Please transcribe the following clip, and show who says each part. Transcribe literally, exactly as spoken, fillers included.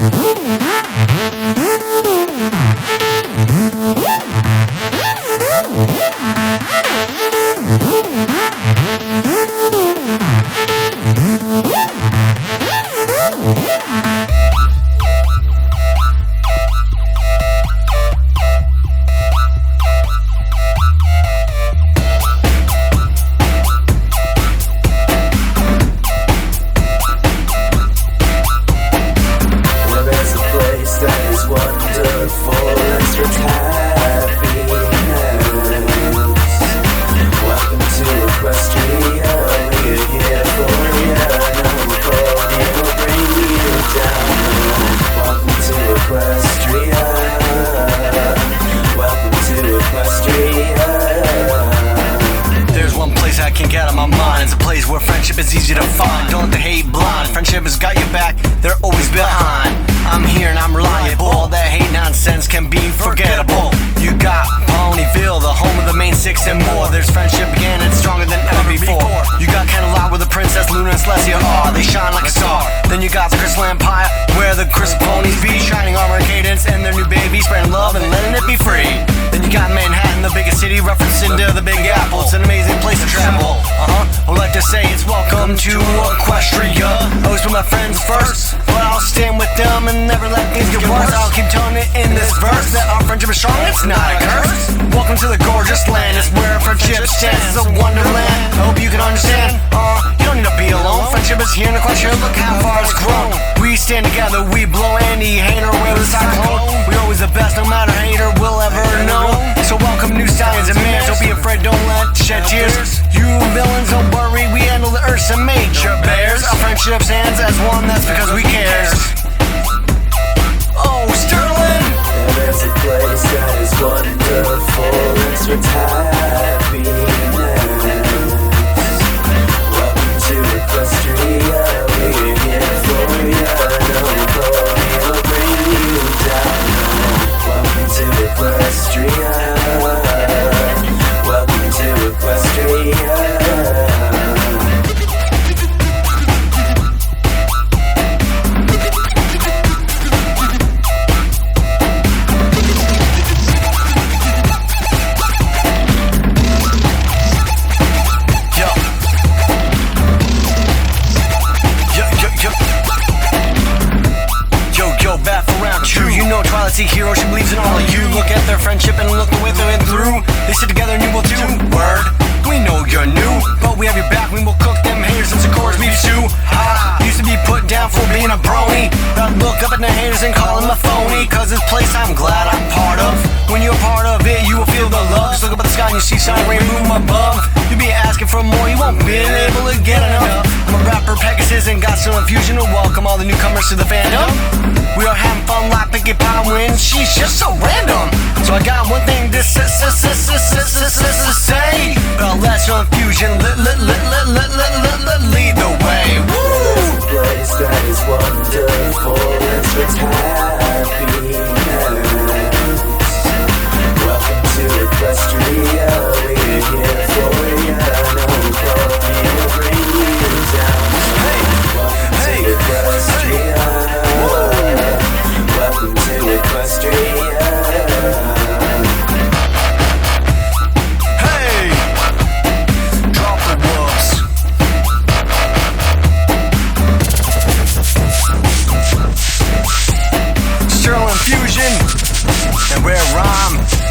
Speaker 1: It's easy to find, don't let the hate blind. Friendship has got your back, they're always behind. I'm here and I'm reliable, that hate nonsense can be forgettable. You got Ponyville, the home of the main six and more. There's friendship again, it's stronger than ever before. You got Candelabra with the Princess Luna and Celestia are, they shine like a star. Then you got the Crystal Empire, where the Crystal Ponies be, shining armor cadence and their new baby, spreading love and letting it be free. Then you got Manhattan, the biggest city, referencing to the Big Apple. It's an amazing place to travel. Uh-huh, I would like to say it's welcome to Equestria. Always put my friends first, but I'll stand with them and never let things get worse. I'll keep telling it in this verse that our friendship is strong, it's not a curse. Welcome to the gorgeous land, it's where friendship stands. It's a wonderland, I hope you can understand. Uh, you don't need to be alone, friendship is here in Equestria, look how far it's grown. We stand together, we blow any hater away with a cyclone. We're always the best, no matter hater will ever know. So welcome new stallions and mares, don't be afraid, don't let shed tears. You villains, don't worry, we handle the earth's and major bears. Our friendship stands as one, that's because we cares. Oh, Sterling!
Speaker 2: There's a place that is wonderful, it's with happiness. Welcome to Equestria, we're here for you. No glory will bring you down. Welcome to Equestria. Welcome to Equestria.
Speaker 1: See hero, she believes in all of you. Look at their friendship and look the way they're in through. They sit together and you will too. Word, we know you're new, but we have your back. We will cook them haters since of course we sue. Ha, used to be put down for being a brony, but look up at the haters and call them a phony. Cause this place I'm glad I'm part of. When you're part of it, you will feel the love. Just look up at the sky and you see sun rainbow above. You'll be asking for more, you won't be able to get enough. I'm a rapper Pegasus and got some infusion to welcome all the newcomers to the fandom. We are having fun like Pinkie Pie when she's just so random. So I got one thing to say, but I'll let your infusion lead the way. Woo!
Speaker 2: There's a place that is wonderful, it's with happiness. Welcome to Equestria, we're here for you. No glory will bring you down. Welcome to Equestria. Welcome to Equestria.
Speaker 1: Hey! Drop the whoops. Sterling Fusion, and we're Rhyme.